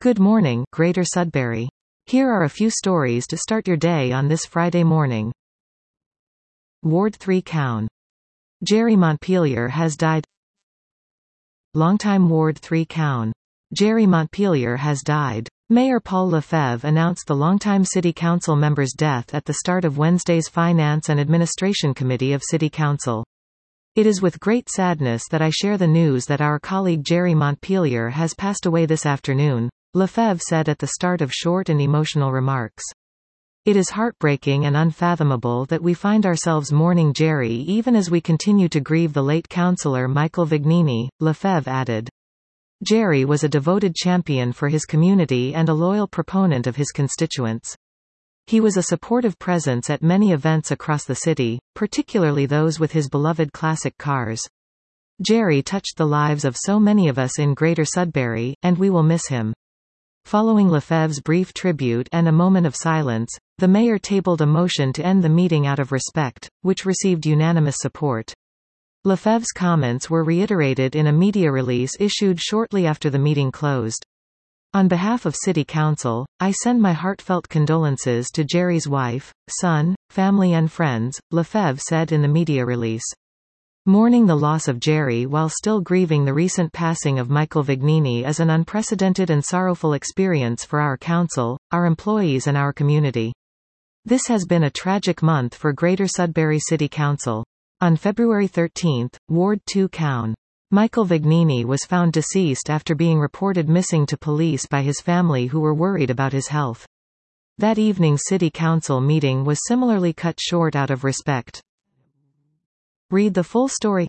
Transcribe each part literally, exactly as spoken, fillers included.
Good morning, Greater Sudbury. Here are a few stories to start your day on this Friday morning. Ward three Cown. Jerry Montpelier has died. Longtime Ward three Cown. Jerry Montpelier has died. Mayor Paul Lefebvre announced the longtime City Council member's death at the start of Wednesday's Finance and Administration Committee of City Council. It is with great sadness that I share the news that our colleague Jerry Montpelier has passed away this afternoon, Lefebvre said at the start of short and emotional remarks. It is heartbreaking and unfathomable that we find ourselves mourning Jerry even as we continue to grieve the late councillor Michael Vignini, Lefebvre added. Jerry was a devoted champion for his community and a loyal proponent of his constituents. He was a supportive presence at many events across the city, particularly those with his beloved classic cars. Jerry touched the lives of so many of us in Greater Sudbury, and we will miss him. Following Lefebvre's brief tribute and a moment of silence, the mayor tabled a motion to end the meeting out of respect, which received unanimous support. Lefebvre's comments were reiterated in a media release issued shortly after the meeting closed. On behalf of City Council, I send my heartfelt condolences to Jerry's wife, son, family and friends, Lefebvre said in the media release. Mourning the loss of Jerry while still grieving the recent passing of Michael Vignini is an unprecedented and sorrowful experience for our council, our employees and our community. This has been a tragic month for Greater Sudbury City Council. On February thirteenth, Ward two Cown. Michael Vignini was found deceased after being reported missing to police by his family who were worried about his health. That evening's City Council meeting was similarly cut short out of respect. Read the full story.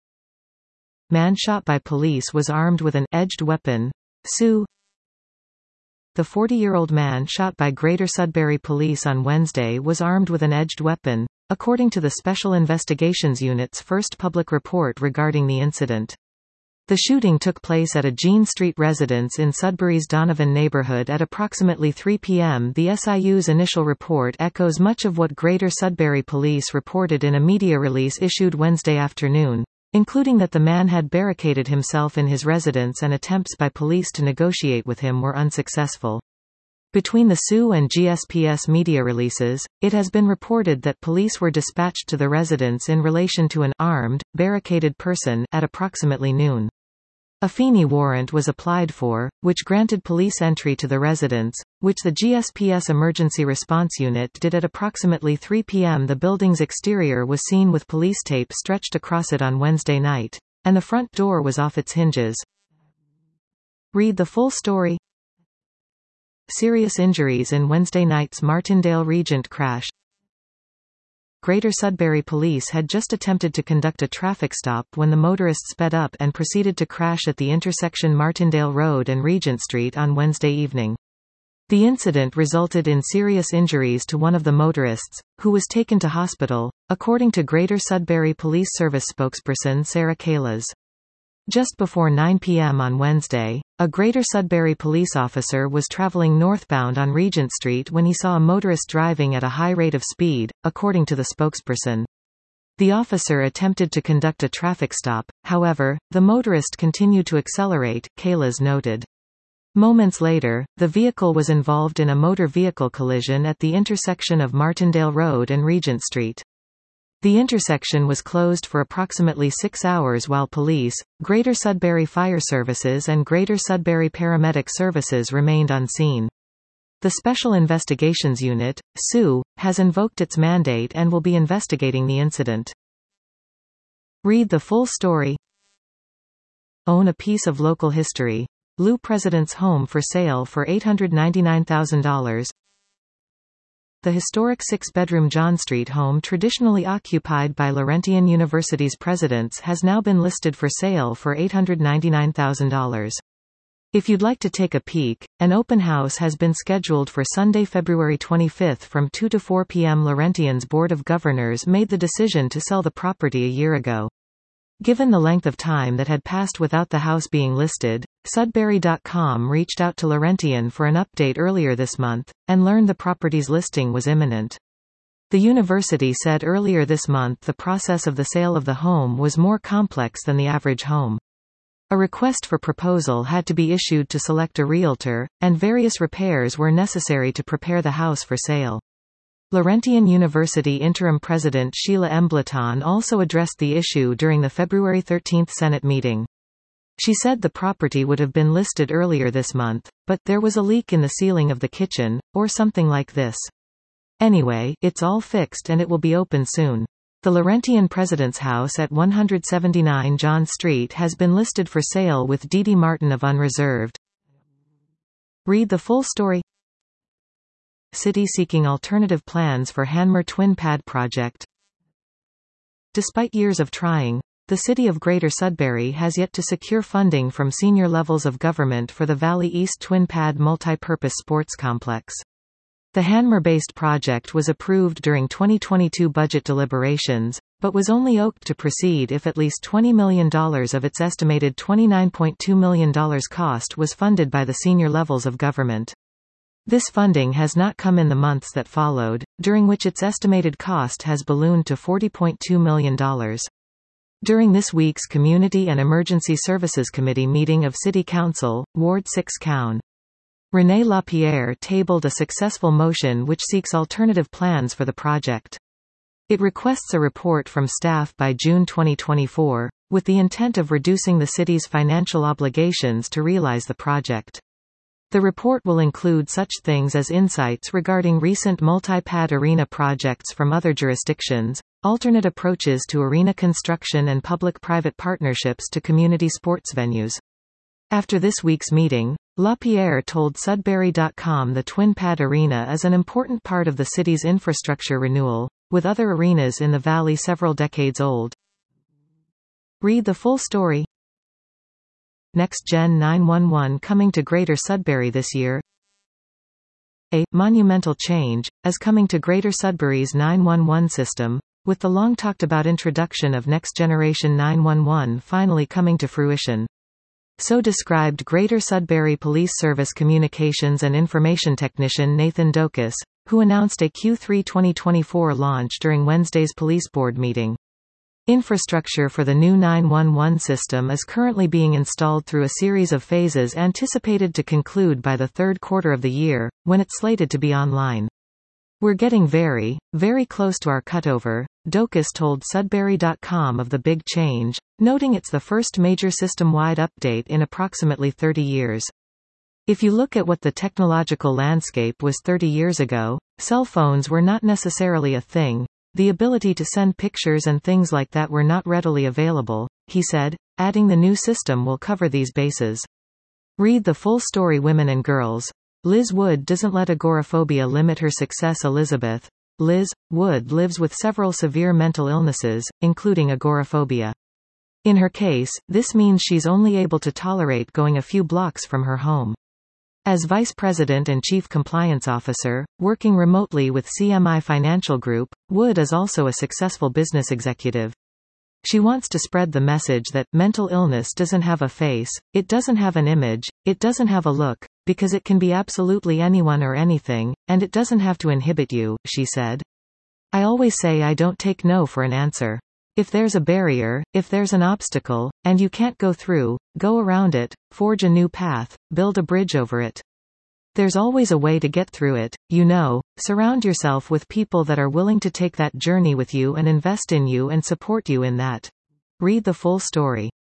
Man shot by police was armed with an edged weapon. Sue. The forty-year-old man shot by Greater Sudbury Police on Wednesday was armed with an edged weapon, according to the Special Investigations Unit's first public report regarding the incident. The shooting took place at a Jean Street residence in Sudbury's Donovan neighborhood at approximately three p m The S I U's initial report echoes much of what Greater Sudbury Police reported in a media release issued Wednesday afternoon, including that the man had barricaded himself in his residence and attempts by police to negotiate with him were unsuccessful. Between the S U and G S P S media releases, it has been reported that police were dispatched to the residence in relation to an armed, barricaded person at approximately noon. A Feeney warrant was applied for, which granted police entry to the residence, which the G S P S Emergency Response Unit did at approximately three p m The building's exterior was seen with police tape stretched across it on Wednesday night, and the front door was off its hinges. Read the full story. Serious injuries in Wednesday night's Martindale Regent crash. Greater Sudbury Police had just attempted to conduct a traffic stop when the motorist sped up and proceeded to crash at the intersection Martindale Road and Regent Street on Wednesday evening. The incident resulted in serious injuries to one of the motorists, who was taken to hospital, according to Greater Sudbury Police Service spokesperson Sarah Kalas. Just before nine p m on Wednesday, a Greater Sudbury police officer was traveling northbound on Regent Street when he saw a motorist driving at a high rate of speed, according to the spokesperson. The officer attempted to conduct a traffic stop, however, the motorist continued to accelerate, Kalas noted. Moments later, the vehicle was involved in a motor vehicle collision at the intersection of Martindale Road and Regent Street. The intersection was closed for approximately six hours while police, Greater Sudbury Fire Services and Greater Sudbury Paramedic Services remained on scene. The Special Investigations Unit, S U, has invoked its mandate and will be investigating the incident. Read the full story. Own a piece of local history. Lou President's home for sale for eight hundred ninety-nine thousand dollars. The historic six-bedroom John Street home traditionally occupied by Laurentian University's presidents has now been listed for sale for eight hundred ninety-nine thousand dollars. If you'd like to take a peek, an open house has been scheduled for Sunday, February twenty-fifth from two to four p m Laurentian's Board of Governors made the decision to sell the property a year ago. Given the length of time that had passed without the house being listed, Sudbury dot com reached out to Laurentian for an update earlier this month, and learned the property's listing was imminent. The university said earlier this month the process of the sale of the home was more complex than the average home. A request for proposal had to be issued to select a realtor, and various repairs were necessary to prepare the house for sale. Laurentian University interim president Sheila Embleton also addressed the issue during the February thirteenth Senate meeting. She said the property would have been listed earlier this month, but there was a leak in the ceiling of the kitchen, or something like this. Anyway, it's all fixed and it will be open soon. The Laurentian President's House at one seventy-nine John Street has been listed for sale with Dee Dee Martin of Unreserved. Read the full story. City seeking alternative plans for Hanmer Twin Pad project. Despite years of trying, the City of Greater Sudbury has yet to secure funding from senior levels of government for the Valley East Twin Pad multi-purpose sports complex. The Hanmer-based project was approved during twenty twenty-two budget deliberations, but was only okayed to proceed if at least twenty million dollars of its estimated twenty-nine point two million dollars cost was funded by the senior levels of government. This funding has not come in the months that followed, during which its estimated cost has ballooned to forty point two million dollars. During this week's Community and Emergency Services Committee meeting of City Council, Ward six Coun. René Lapierre tabled a successful motion which seeks alternative plans for the project. It requests a report from staff by June twenty twenty-four, with the intent of reducing the city's financial obligations to realize the project. The report will include such things as insights regarding recent multi-pad arena projects from other jurisdictions, alternate approaches to arena construction and public-private partnerships to community sports venues. After this week's meeting, Lapierre told Sudbury dot com the Twin Pad Arena is an important part of the city's infrastructure renewal, with other arenas in the valley several decades old. Read the full story. Next Gen nine one one coming to Greater Sudbury this year. A monumental change is coming to Greater Sudbury's nine one one system, with the long-talked-about introduction of Next Generation nine one one finally coming to fruition. So described Greater Sudbury Police Service Communications and Information Technician Nathan Dokas, who announced a Q three twenty twenty-four launch during Wednesday's police board meeting. Infrastructure for the new nine one one system is currently being installed through a series of phases anticipated to conclude by the third quarter of the year, when it's slated to be online. We're getting very, very close to our cutover, Dokas told Sudbury dot com of the big change, noting it's the first major system-wide update in approximately thirty years. If you look at what the technological landscape was thirty years ago, cell phones were not necessarily a thing, the ability to send pictures and things like that were not readily available, he said, adding the new system will cover these bases. Read the full story. Women and girls. Liz Wood doesn't let agoraphobia limit her success. Elizabeth Liz Wood lives with several severe mental illnesses, including agoraphobia. In her case, this means she's only able to tolerate going a few blocks from her home. As Vice President and Chief Compliance Officer, working remotely with C M I Financial Group, Wood is also a successful business executive. She wants to spread the message that mental illness doesn't have a face, it doesn't have an image, it doesn't have a look, because it can be absolutely anyone or anything, and it doesn't have to inhibit you, she said. I always say I don't take no for an answer. If there's a barrier, if there's an obstacle, and you can't go through, go around it, forge a new path, build a bridge over it. There's always a way to get through it, you know, surround yourself with people that are willing to take that journey with you and invest in you and support you in that. Read the full story.